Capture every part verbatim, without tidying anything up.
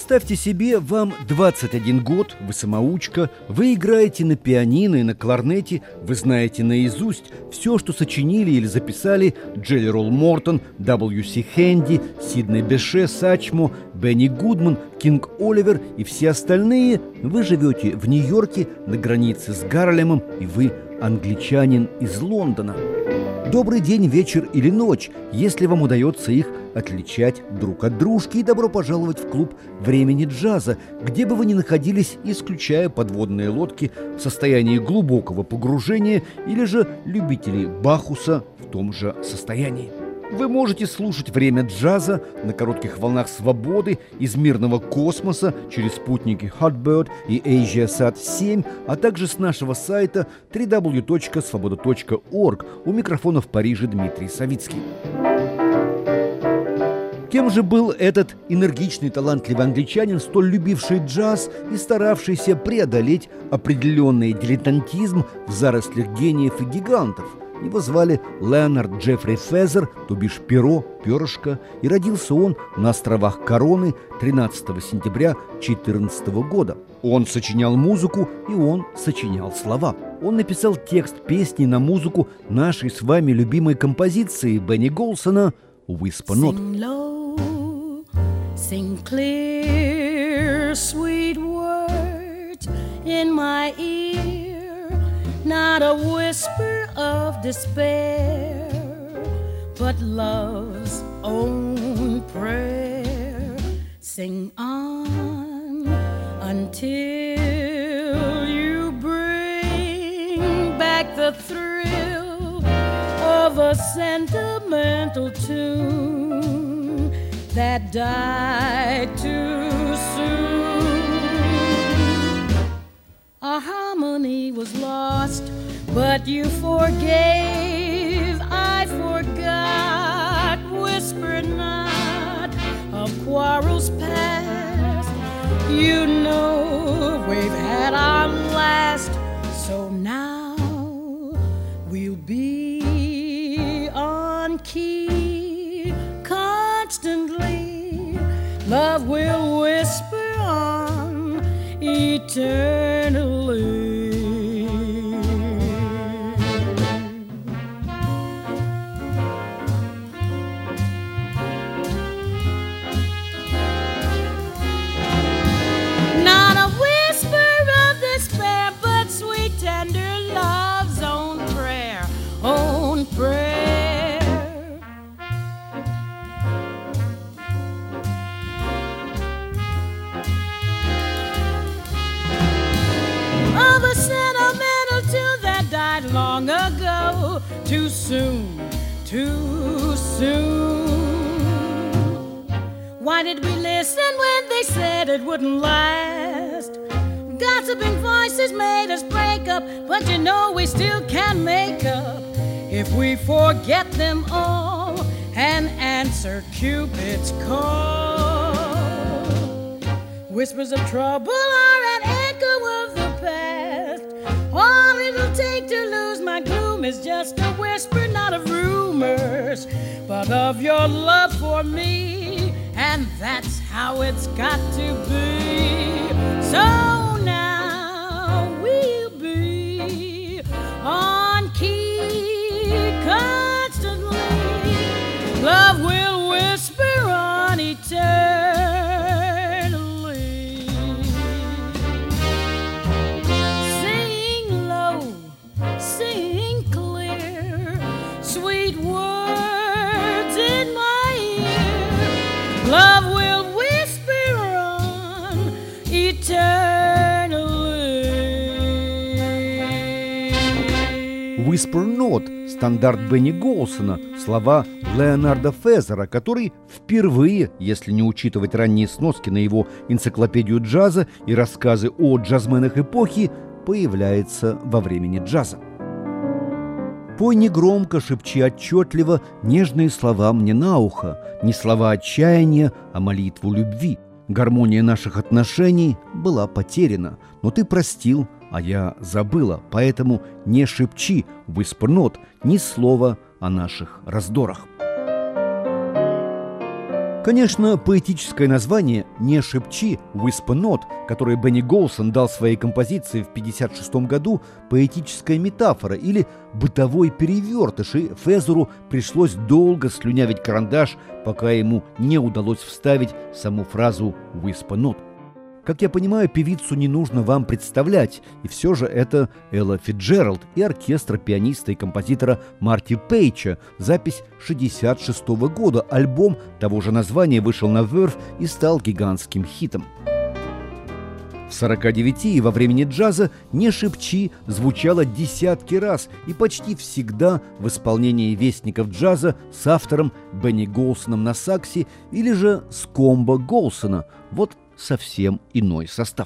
Представьте себе, вам двадцать один год, вы самоучка, вы играете на пианино и на кларнете, вы знаете наизусть все, что сочинили или записали Джелли Ролл Мортон, дабл ю си Хэнди, Сидней Беше, Сачмо, Бенни Гудман, Кинг Оливер и все остальные. Вы живете в Нью-Йорке на границе с Гарлемом, и вы англичанин из Лондона. Добрый день, вечер или ночь, если вам удается их отличать друг от дружки, и добро пожаловать в клуб времени джаза, где бы вы ни находились, исключая подводные лодки в состоянии глубокого погружения или же любителей Бахуса в том же состоянии. Вы можете слушать время джаза на коротких волнах свободы из мирного космоса через спутники Hotbird и AsiaSat семь, а также с нашего сайта дабл ю дабл ю дабл ю точка свобода точка орг. У микрофона в Париже Дмитрий Савицкий. Кем же был этот энергичный, талантливый англичанин, столь любивший джаз и старавшийся преодолеть определенный дилетантизм в зарослях гениев и гигантов? Его звали Леонард Джеффри Фезер, то бишь Перо, перышко, и родился он на островах Короны тринадцатого сентября четырнадцатого года. Он сочинял музыку, и он сочинял слова. Он написал текст песни на музыку нашей с вами любимой композиции Бенни Голсона «Whisper Not». Sing low, sing clear, sweet words in my ear, not a whisper of despair, but love's own prayer. Sing on until you bring back the thrill of a sentimental tune that died too soon. Our harmony was lost, but you forgave, I forgot. Whisper not of quarrels past. You know we've had our last, so now we'll be on key constantly. Love will whisper on eternally. Not a whisper of despair, but sweet tender love's own prayer, own prayer. Of a sentimental tune that died long ago, too soon, too soon. Why did we listen when they said it wouldn't last? Gossiping voices made us break up, but you know we still can make up if we forget them all and answer Cupid's call. Whispers of trouble are an echo of the past. All it'll take to lose my gloom is just a whisper, not of rumors, but of your love for me. And that's how it's got to be. So now we'll be on key constantly. Love will whisper on eternally. Sing low, sing clear, sweet words in my ear. Love will whisper on eternally. «Whisper Not» – стандарт Бенни Голсона, слова Леонарда Фезера, который впервые, если не учитывать ранние сноски на его энциклопедию джаза и рассказы о джазменах эпохи, появляется во времени джаза. Пой негромко, шепчи отчетливо нежные слова мне на ухо, не слова отчаяния, а молитву любви. Гармония наших отношений была потеряна, но ты простил, а я забыла, поэтому не шепчи, whisper not, ни слова о наших раздорах. Конечно, поэтическое название «Не шепчи» «Whisper Not», которое Бенни Голсон дал своей композиции в пятьдесят шестом году, поэтическая метафора или бытовой перевертыш, и Фезеру пришлось долго слюнявить карандаш, пока ему не удалось вставить саму фразу «Whisper Not». Как я понимаю, певицу не нужно вам представлять, и все же это Элла Фицджеральд и оркестр пианиста и композитора Марти Пейча, запись шестьдесят шестого года, альбом того же названия вышел на Verve и стал гигантским хитом. В сорока девяти и во времени джаза «Не шепчи» звучало десятки раз и почти всегда в исполнении вестников джаза с автором Бенни Голсоном на саксе или же с комбо Голсона. Вот совсем иной состав.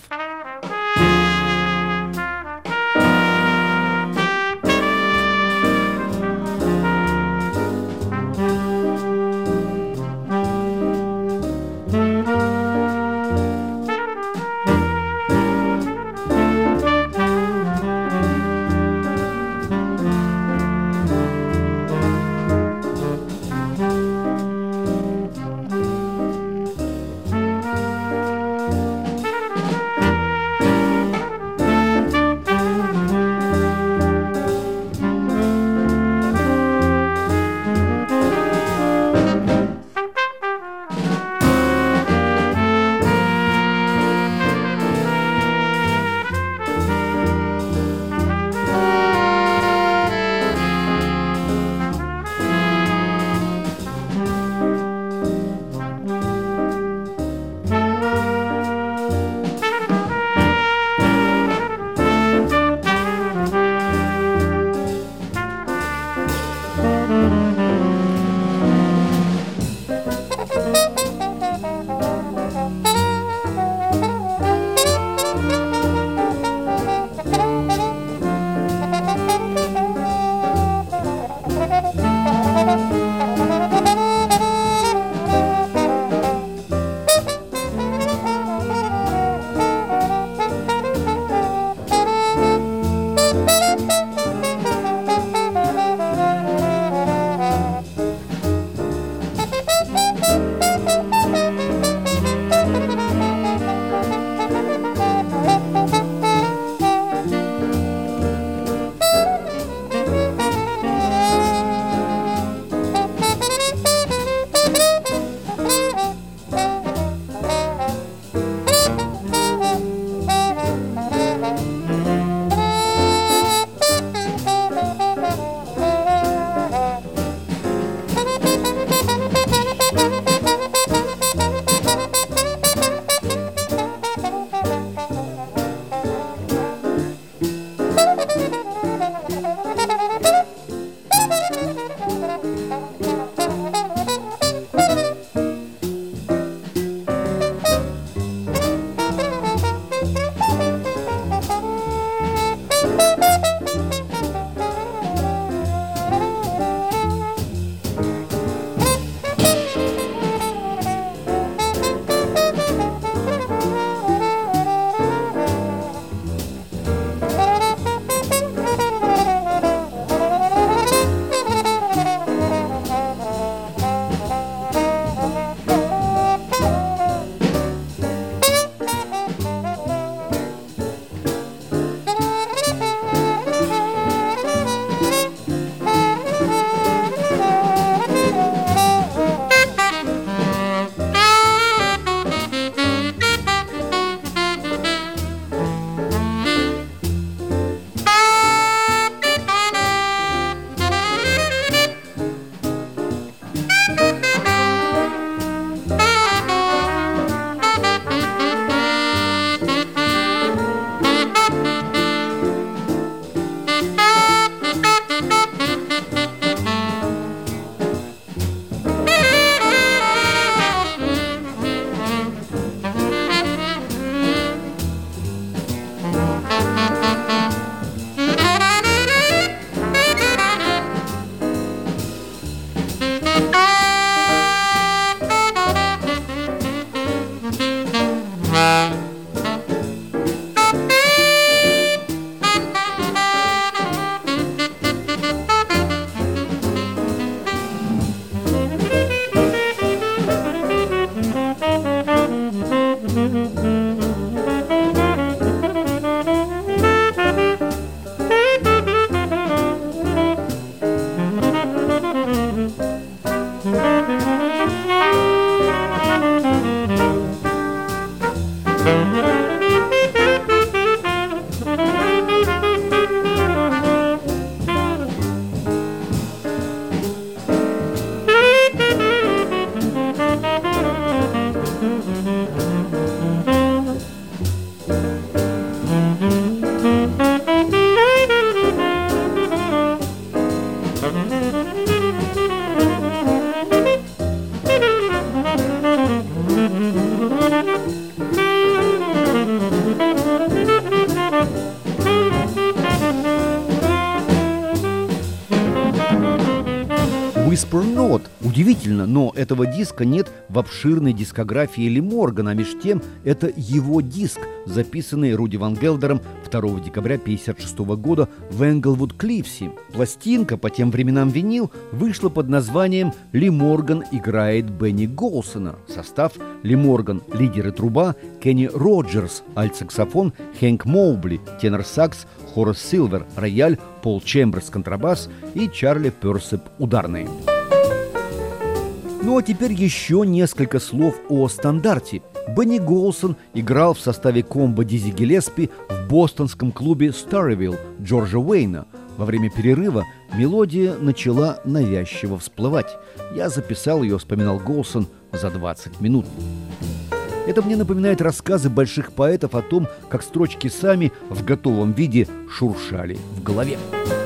Whisper Note. Удивительно, но этого диска нет в обширной дискографии Ли Моргана, а меж тем это его диск, записанный Руди Ван Гелдером второго декабря тысяча девятьсот пятьдесят шестого года в Энглвуд Клифсе. Пластинка, по тем временам винил, вышла под названием «Ли Морган играет Бенни Голсона». Состав: Ли Морган – лидер и труба, Кенни Роджерс – альт-саксофон, Хэнк Моубли – тенор-сакс, Хорас Силвер – рояль, Пол Чемберс – контрабас и Чарли Персеп – ударные. Ну а теперь еще несколько слов о стандарте. Бенни Голсон играл в составе комбо Дизи Гиллеспи в бостонском клубе Старривилл Джорджа Уэйна. Во время перерыва мелодия начала навязчиво всплывать. Я записал ее, вспоминал Голсон, за двадцать минут. Это мне напоминает рассказы больших поэтов о том, как строчки сами в готовом виде шуршали в голове.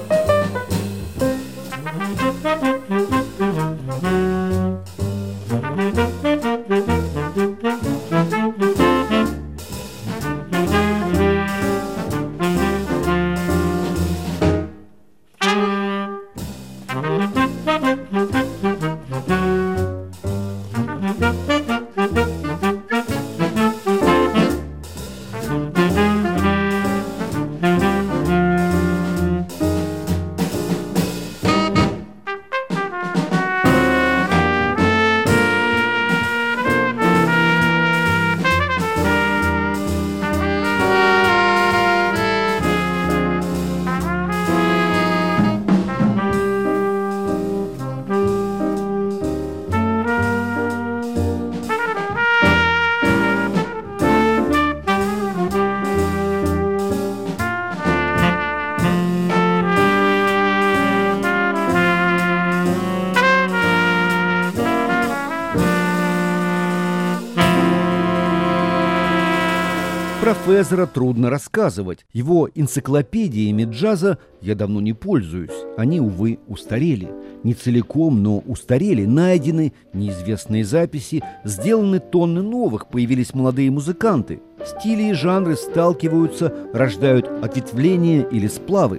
Про Фезера трудно рассказывать. Его энциклопедиями джаза я давно не пользуюсь. Они, увы, устарели. Не целиком, но устарели, найдены неизвестные записи, сделаны тонны новых, появились молодые музыканты. Стили и жанры сталкиваются, рождают ответвления или сплавы.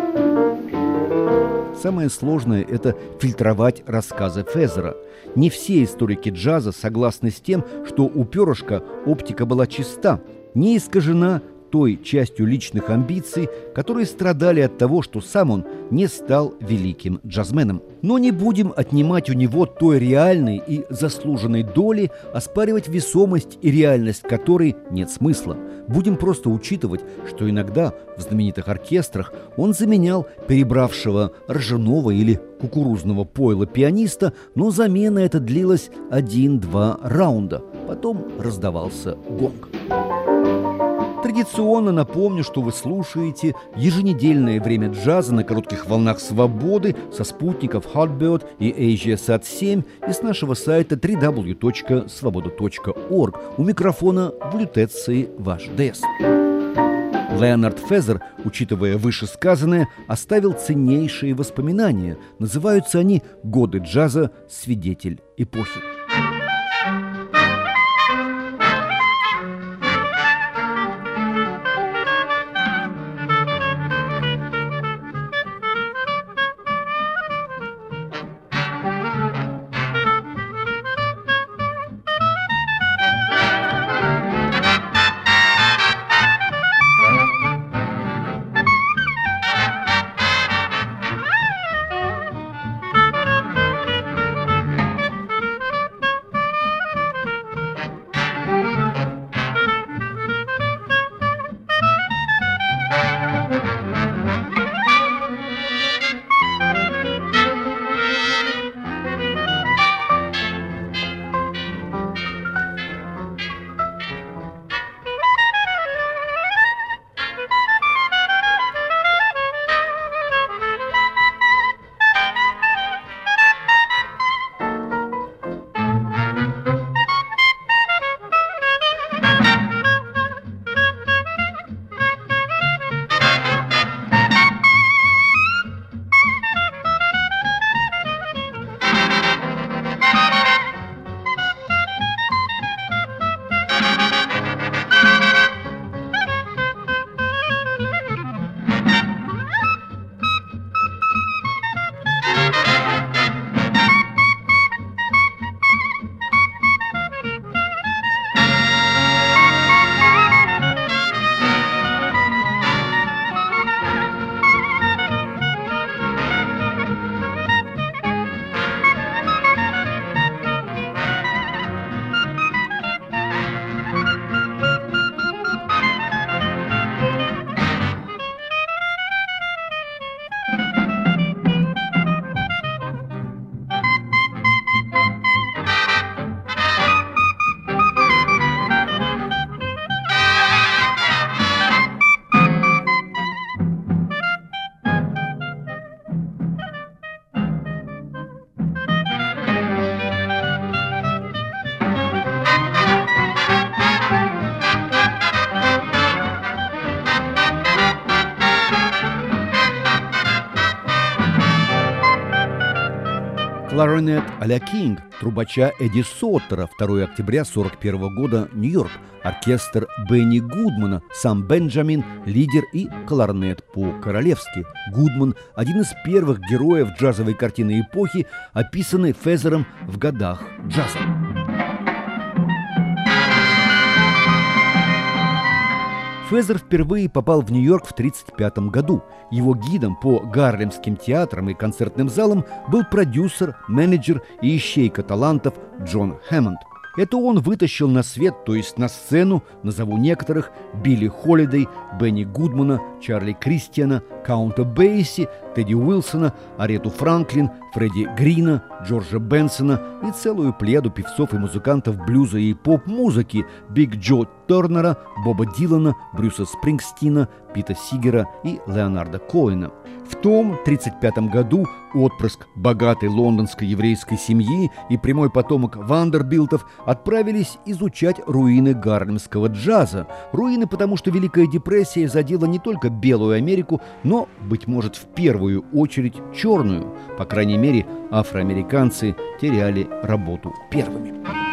Самое сложное – это фильтровать рассказы Фезера. Не все историки джаза согласны с тем, что у перышка оптика была чиста, не искажена той частью личных амбиций, которые страдали от того, что сам он не стал великим джазменом. Но не будем отнимать у него той реальной и заслуженной доли, оспаривать весомость и реальность которой нет смысла. Будем просто учитывать, что иногда в знаменитых оркестрах он заменял перебравшего ржаного или кукурузного пойла пианиста, но замена эта длилась один-два раунда. Потом раздавался гонг. Традиционно напомню, что вы слушаете еженедельное время джаза на коротких волнах свободы со спутников Hotbird и AsiaSat семь и с нашего сайта дабл ю дабл ю дабл ю точка свобода точка орг. У микрофона в лютеции ваш Дэс. Леонард Фезер, учитывая вышесказанное, оставил ценнейшие воспоминания. Называются они «Годы джаза. Свидетель эпохи». Кларнет а-ля Кинг трубача Эдди Соттера, второго октября сорок первого года, Нью-Йорк. Оркестр Бенни Гудмана, сам Бенджамин, лидер и кларнет по-королевски. Гудман – один из первых героев джазовой картины эпохи, описанный Фезером в годах джаза. Фезер впервые попал в Нью-Йорк в тысяча девятьсот тридцать пятом году. Его гидом по гарлемским театрам и концертным залам был продюсер, менеджер и ищейка талантов Джон Хэммонд. Это он вытащил на свет, то есть на сцену, назову некоторых, Билли Холидей, Бенни Гудмана, Чарли Кристиана, Каунта Бейси, Тедди Уилсона, Арету Франклин, Фредди Грина, Джорджа Бенсона и целую плеяду певцов и музыкантов блюза и поп-музыки Биг Джо Тернера, Боба Дилана, Брюса Спрингстина, Пита Сигера и Леонарда Коэна. В том тридцать пятом году отпрыск богатой лондонской еврейской семьи и прямой потомок Вандербилтов отправились изучать руины гарлемского джаза. Руины, потому что Великая депрессия задела не только Белую Америку, но, быть может, в первую очередь черную. По крайней мере, афроамериканцы теряли работу первыми.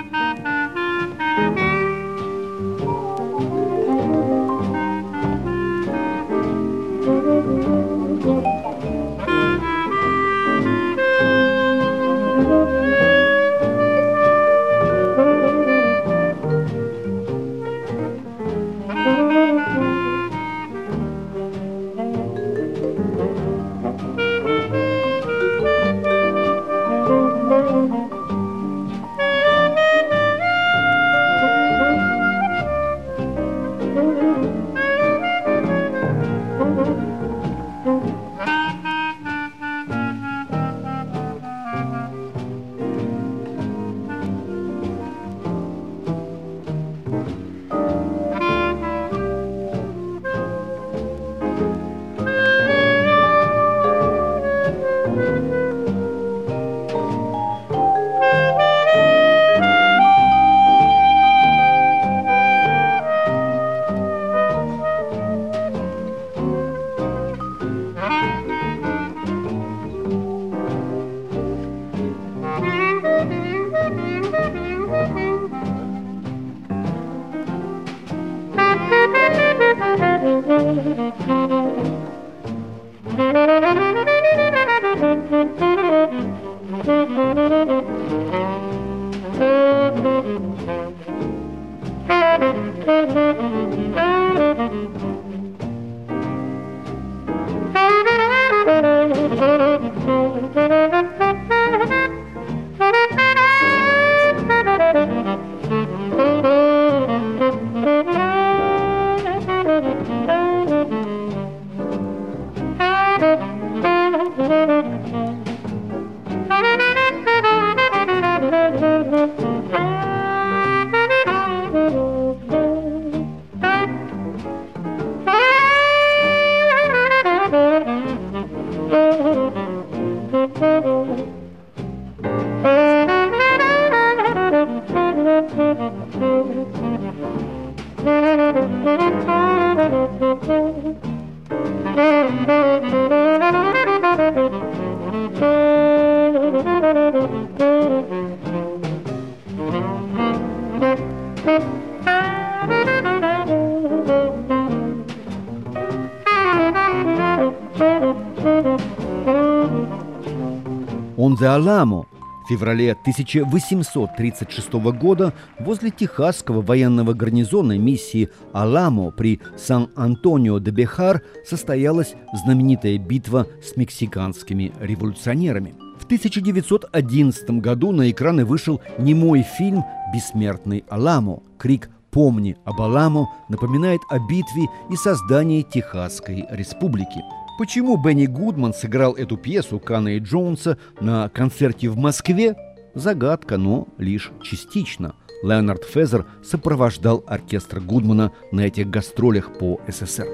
«Он the Alamo» в феврале тысяча восемьсот тридцать шестого года возле техасского военного гарнизона миссии «Аламо» при Сан-Антонио-де-Бехар состоялась знаменитая битва с мексиканскими революционерами. В тысяча девятьсот одиннадцатом году на экраны вышел немой фильм «Бессмертный Аламо». Крик «Помни об Аламо» напоминает о битве и создании Техасской республики. Почему Бенни Гудман сыграл эту пьесу Кана и Джонса на концерте в Москве? Загадка, но лишь частично. Леонард Фезер сопровождал оркестр Гудмана на этих гастролях по СССР.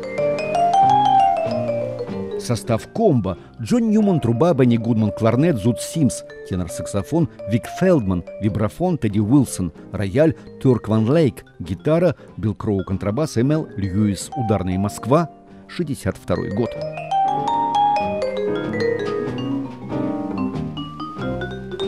Состав комбо: Джон Ньюман труба, Бенни Гудман кларнет, Зуд Симс тенор-саксофон, Вик Фелдман вибрафон, Тедди Уилсон рояль, Тёрк Ван Лейк гитара, Билл Кроу контрабас, Эмэл Льюис ударная, Москва, шестьдесят второй год.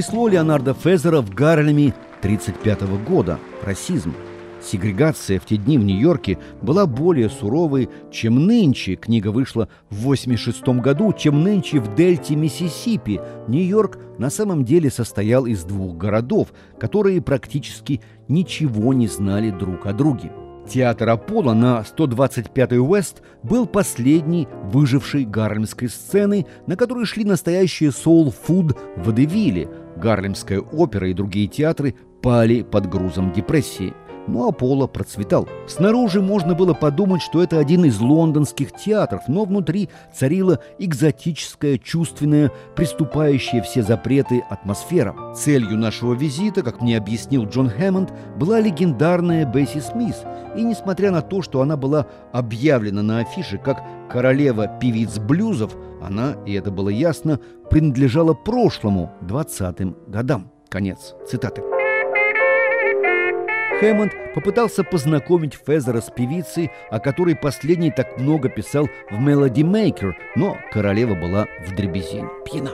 потрясло Леонарда Фезера в Гарлеме тридцать пятого года. Расизм. Сегрегация в те дни в Нью-Йорке была более суровой, чем нынче. Книга вышла в восемьдесят шестом году, чем нынче в дельте Миссисипи. Нью-Йорк на самом деле состоял из двух городов, которые практически ничего не знали друг о друге. Театр Аполло на сто двадцать пятой Уэст был последней выжившей гарлемской сцены, на которой шли настоящие соул-фуд водевили. Гарлемская опера и другие театры пали под грузом депрессии. Но Аполло процветал. Снаружи можно было подумать, что это один из лондонских театров, но внутри царила экзотическая, чувственная, приступающая все запреты атмосфера. Целью нашего визита, как мне объяснил Джон Хэммонд, была легендарная Бесси Смис. И несмотря на то, что она была объявлена на афише как королева певиц блюзов, она, и это было ясно, принадлежала прошлому, двадцатым годам. Конец цитаты. Хэммонд попытался познакомить Фезера с певицей, о которой последний так много писал в «Melody Maker», но королева была вдребезги пьяна.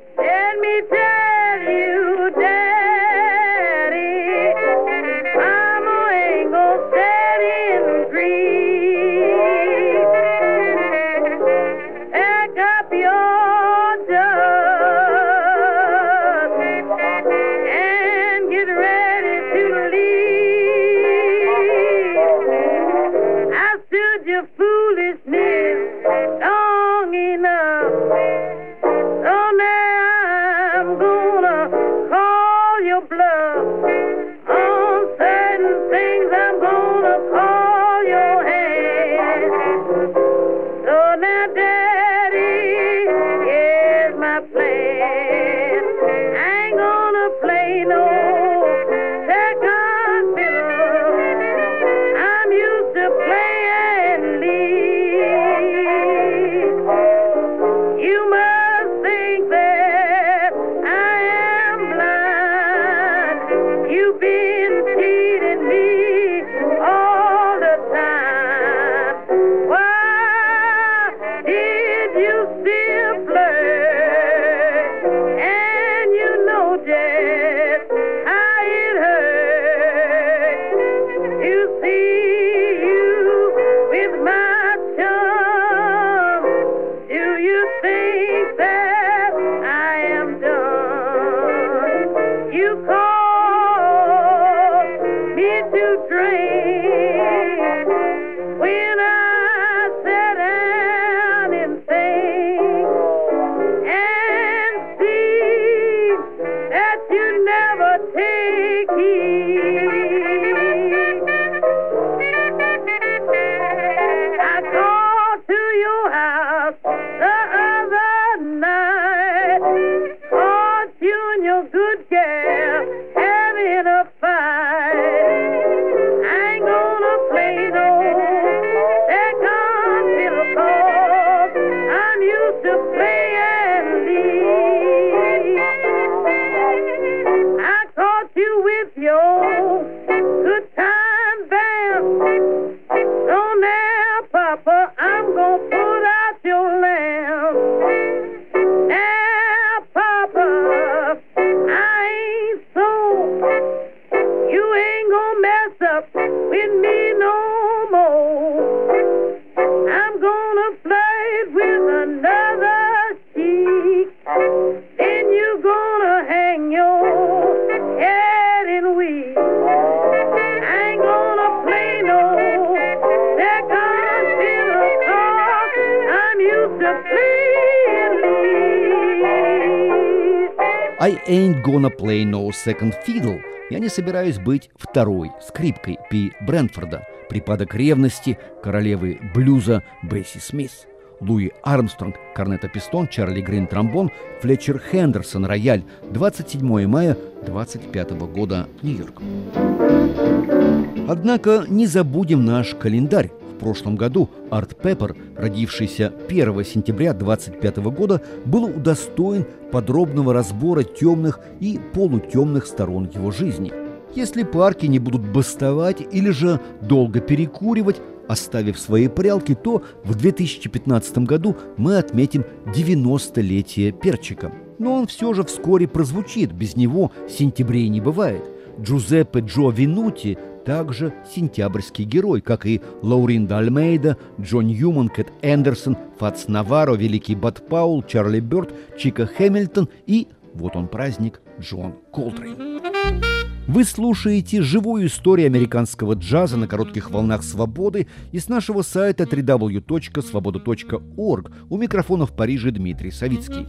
I ain't gonna play no second fiddle. Я не собираюсь быть второй скрипкой Пи Брентфорда. Припадок ревности королевы блюза Бесси Смис. Луи Армстронг, корнето-пистон, Чарли Грин, тромбон, Флетчер Хендерсон, рояль. двадцать седьмого мая двадцать пятого года, Нью-Йорк. Однако не забудем наш календарь. В прошлом году Арт Пеппер, родившийся первого сентября двадцать пятого года, был удостоен подробного разбора темных и полутемных сторон его жизни. Если парки не будут бастовать или же долго перекуривать, оставив свои прялки, то в две тысячи пятнадцатом году мы отметим девяностолетие перчика. но он все же вскоре прозвучит, без него сентябрей не бывает. Джузеппе Джо Винути также сентябрьский герой, как и Лауринда Альмейда, Джон Ньюман, Кэт Эндерсон, Фатс Наваро, Великий Бат Паул, Чарли Бёрд, Чика Хэмилтон и, вот он праздник, Джон Колтрейн. Вы слушаете живую историю американского джаза на коротких волнах свободы и с нашего сайта дабл ю дабл ю дабл ю точка свобода точка орг. У микрофона в Париже Дмитрий Савицкий.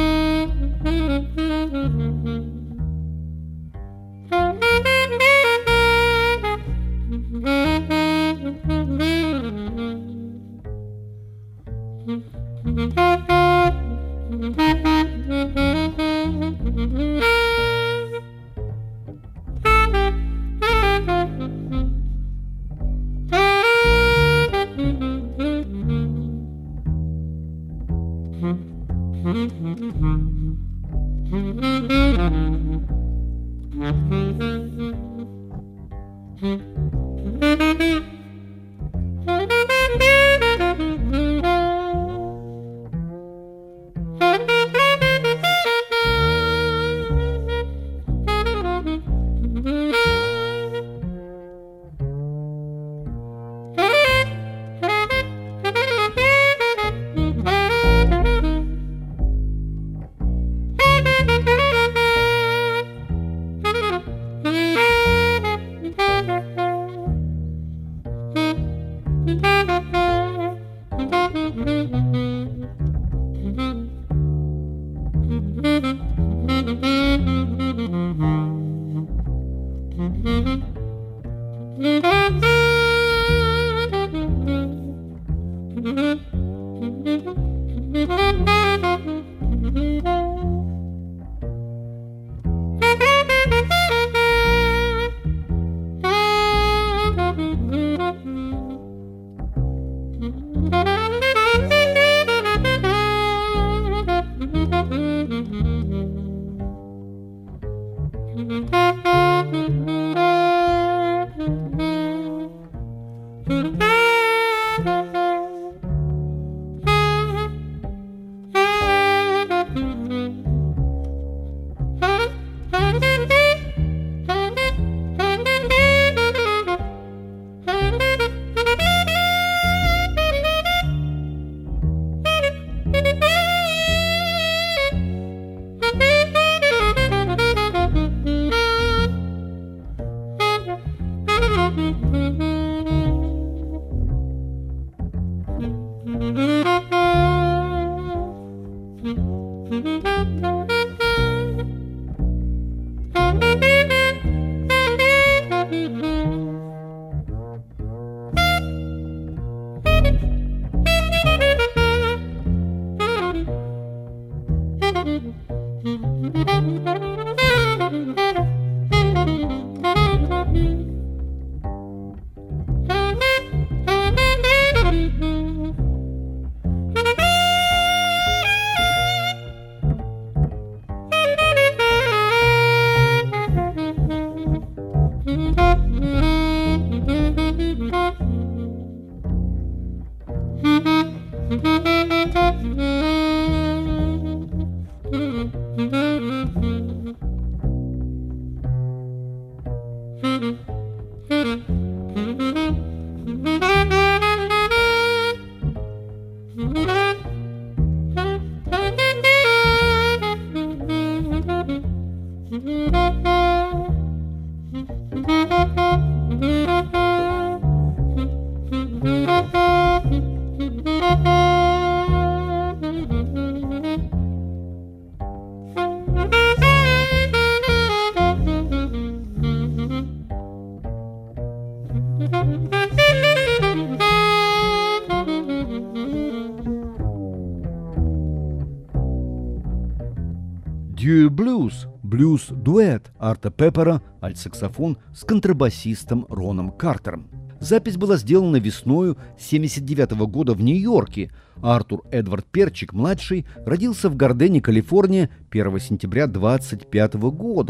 Дьюи Блюз, блюз-дуэт Арта Пеппера, альт-саксофон с контрабасистом Роном Картером. Запись была сделана весною семьдесят девятого года в Нью-Йорке. Артур Эдвард Перчик-младший родился в Гардене, Калифорния, первого сентября двадцать пятого года.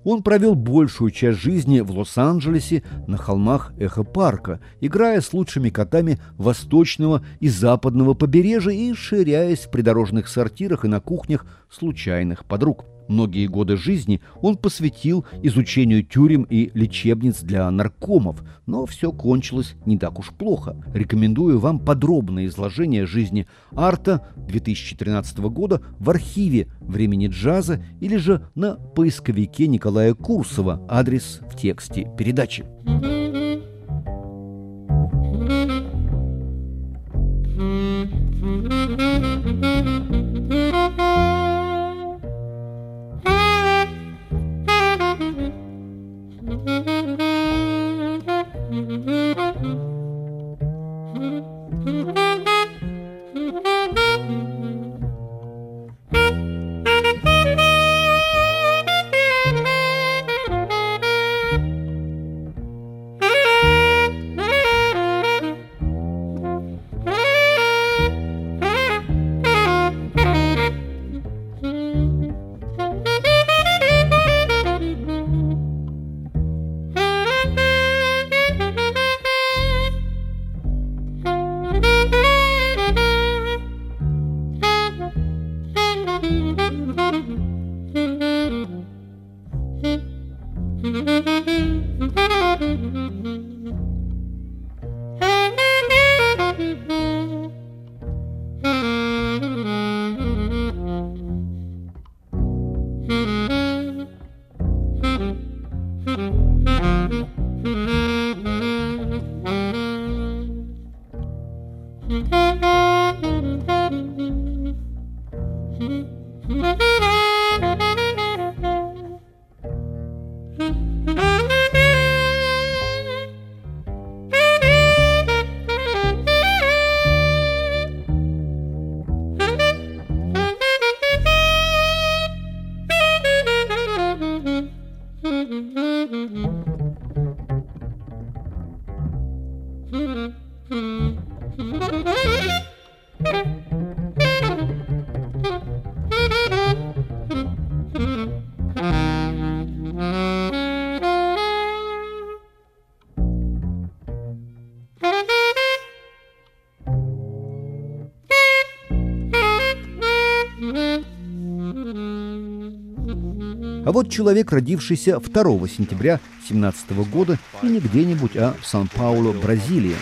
Он провел большую часть жизни в Лос-Анджелесе на холмах Эхо-парка, играя с лучшими котами восточного и западного побережья и ширяясь в придорожных сортирах и на кухнях случайных подруг. Многие годы жизни он посвятил изучению тюрем и лечебниц для наркомов, но все кончилось не так уж плохо. Рекомендую вам подробное изложение жизни Арта две тысячи тринадцатого года в архиве «Времени джаза» или же на поисковике Николая Курсова, адрес в тексте передачи. А вот человек, родившийся второго сентября семнадцатого года и не где-нибудь, а в Сан-Паулу, Бразилия.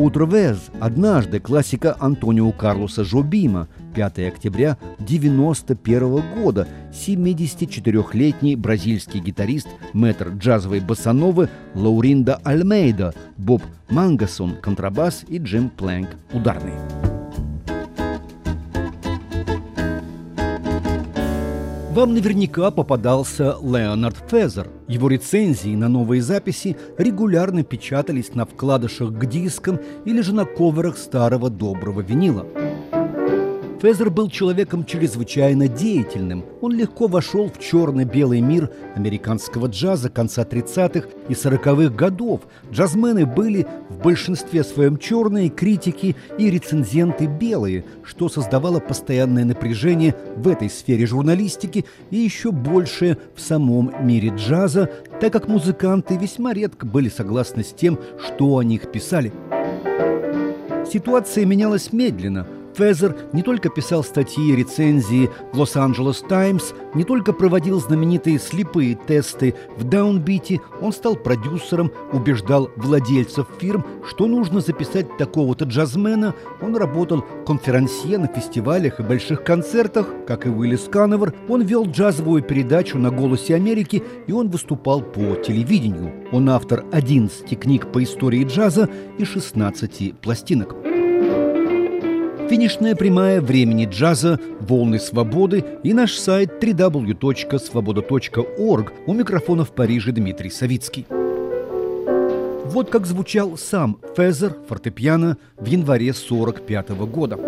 «Outra-vez» — «Однажды» — классика Антонио Карлоса Жобима, пятого октября девяносто первого года, семидесятичетырёхлетний бразильский гитарист, мэтр джазовой боссановы Лауринда Альмейда, Боб Мангасон — контрабас и Джим Плэнк — ударный. Вам наверняка попадался Леонард Фезер. Его рецензии на новые записи регулярно печатались на вкладышах к дискам или же на коверах старого доброго винила. Фезер был человеком чрезвычайно деятельным. Он легко вошел в черно-белый мир американского джаза конца тридцатых и сороковых годов. Джазмены были в большинстве своем черные, критики и рецензенты белые, что создавало постоянное напряжение в этой сфере журналистики и еще большее в самом мире джаза, так как музыканты весьма редко были согласны с тем, что о них писали. Ситуация менялась медленно. Фезер не только писал статьи и рецензии в «Лос-Анджелес Таймс», не только проводил знаменитые слепые тесты в даунбите, он стал продюсером, убеждал владельцев фирм, что нужно записать такого-то джазмена. Он работал конферансье на фестивалях и больших концертах, как и Уиллис Кановер. Он вел джазовую передачу на «Голосе Америки», и он выступал по телевидению. Он автор одиннадцати книг по истории джаза и шестнадцати пластинок. Финишная прямая времени джаза, волны свободы и наш сайт дабл ю дабл ю дабл ю точка свобода точка орг. У микрофона в Париже Дмитрий Савицкий. Вот как звучал сам Фезер, фортепиано, в январе сорок пятого года.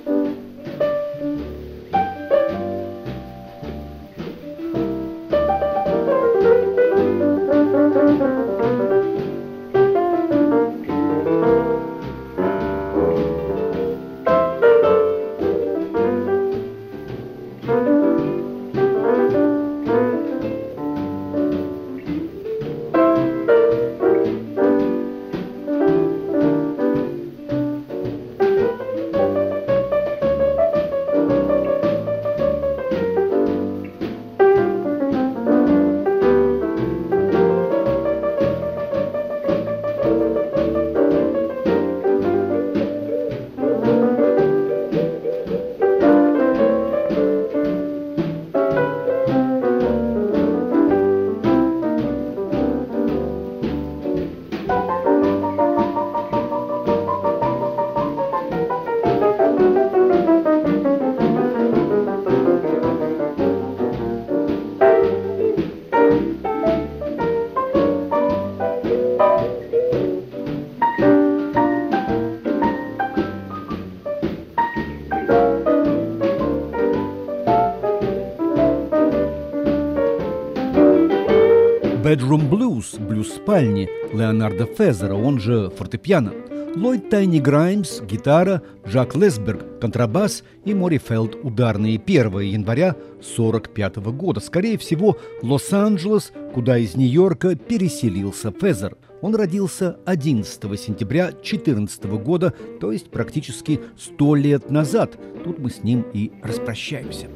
«Bedroom Blues» – блюз спальни Леонарда Фезера, он же фортепиано. Ллойд Тайни Граймс – гитара, Жак Лесберг – контрабас и Мори Фелд – ударные. первого января сорок пятого года. Скорее всего, Лос-Анджелес, куда из Нью-Йорка переселился Фезер. Он родился одиннадцатого сентября четырнадцатого года, то есть практически сто лет назад. Тут мы с ним и распрощаемся.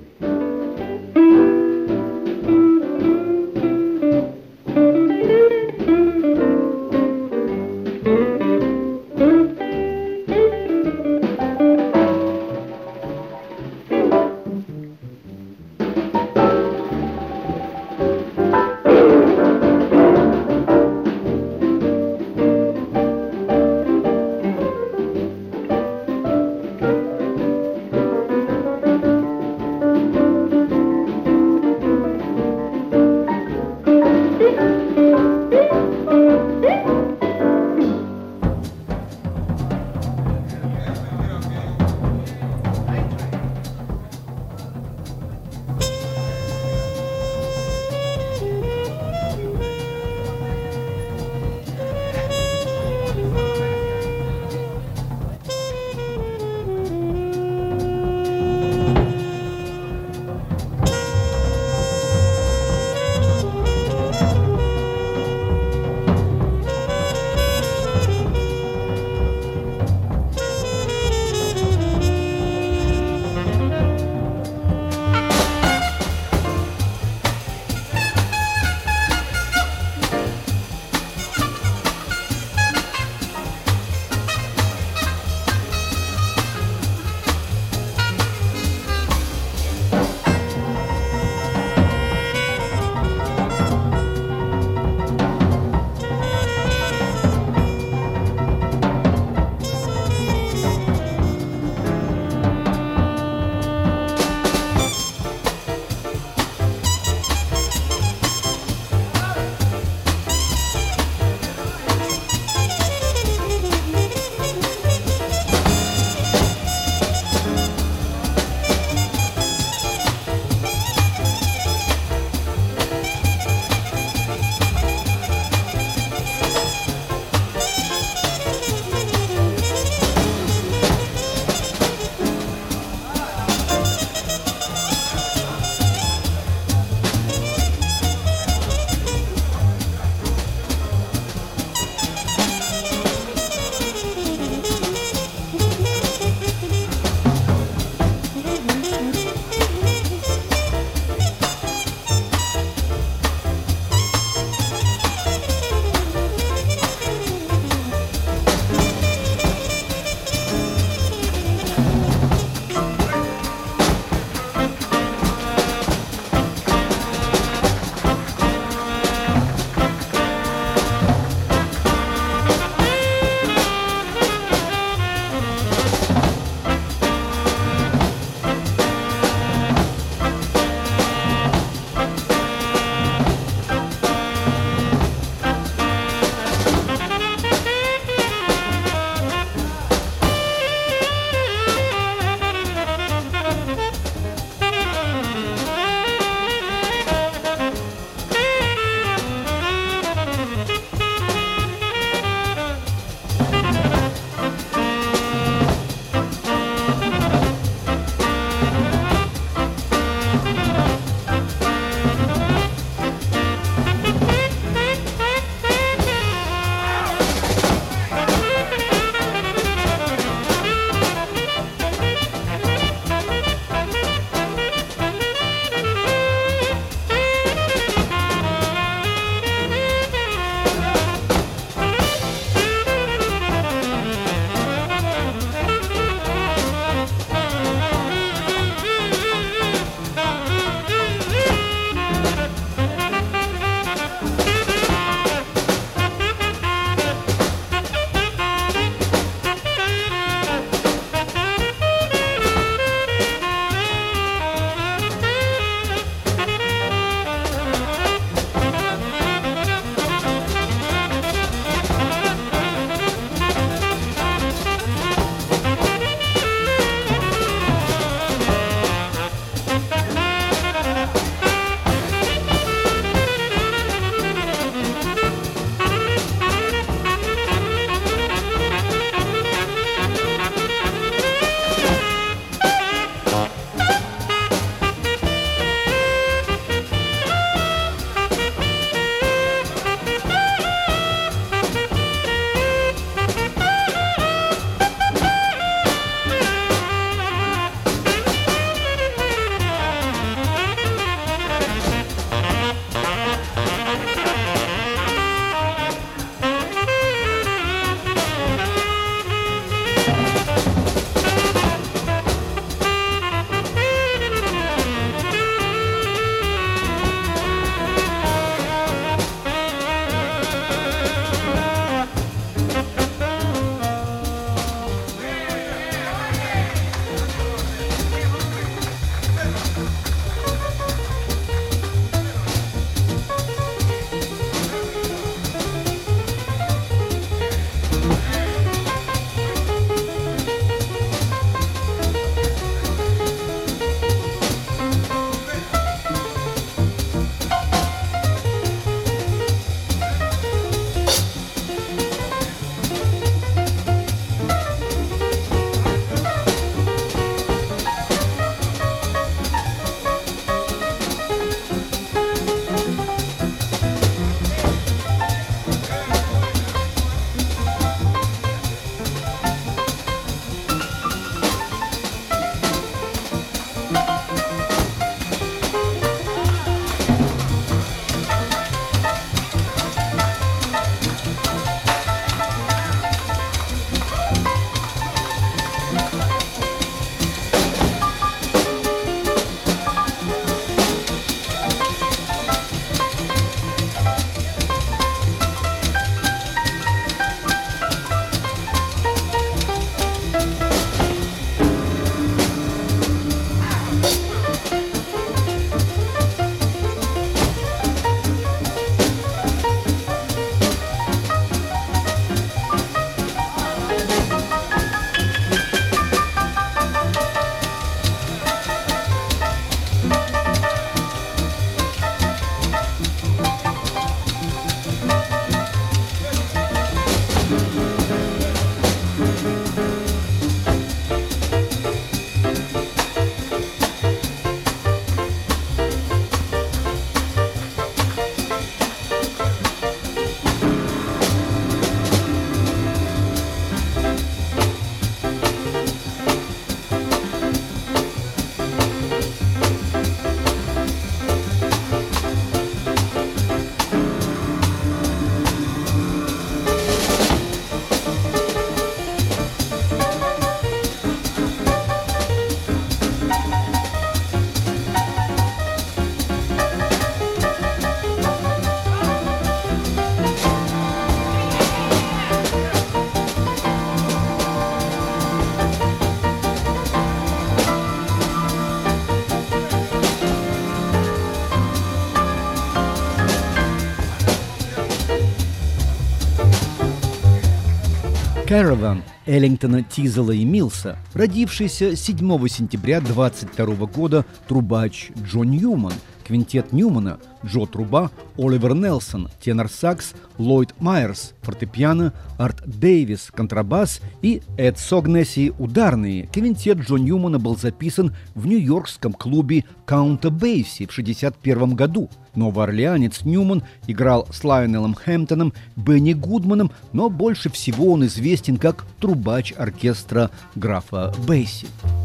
Caravan Эллингтона, Тизела и Милса, родившийся седьмого сентября двадцать второго года трубач Джо Ньюман, квинтет Ньюмана, Джо труба, Оливер Нелсон, тенор-сакс, Ллойд Майерс, фортепиано, Арт Дэвис, контрабас и Эд Согнесси ударные. Квинтет Джо Ньюмана был записан в нью-йоркском клубе Каунта Бейси в шестьдесят первом году. Новоорлеанец Ньюман играл с Лайонелом Хэмптоном, Бенни Гудманом, но больше всего он известен как трубач оркестра графа Бейси.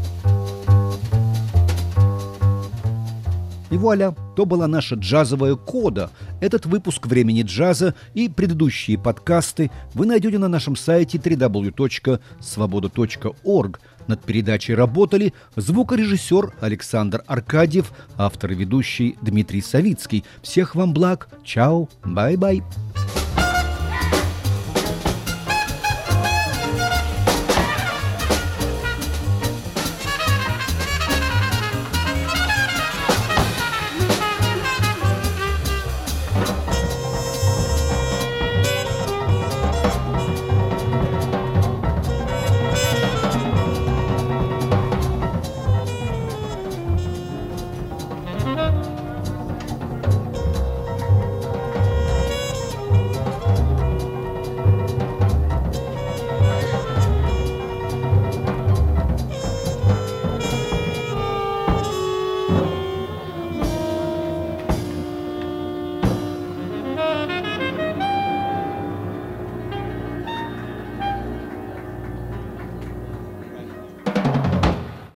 И вуаля, то была наша джазовая кода. Этот выпуск «Времени джаза» и предыдущие подкасты вы найдете на нашем сайте дабл ю дабл ю дабл ю точка свобода точка орг. Над передачей работали звукорежиссер Александр Аркадьев, автор и ведущий Дмитрий Савицкий. Всех вам благ. Чао. Бай-бай.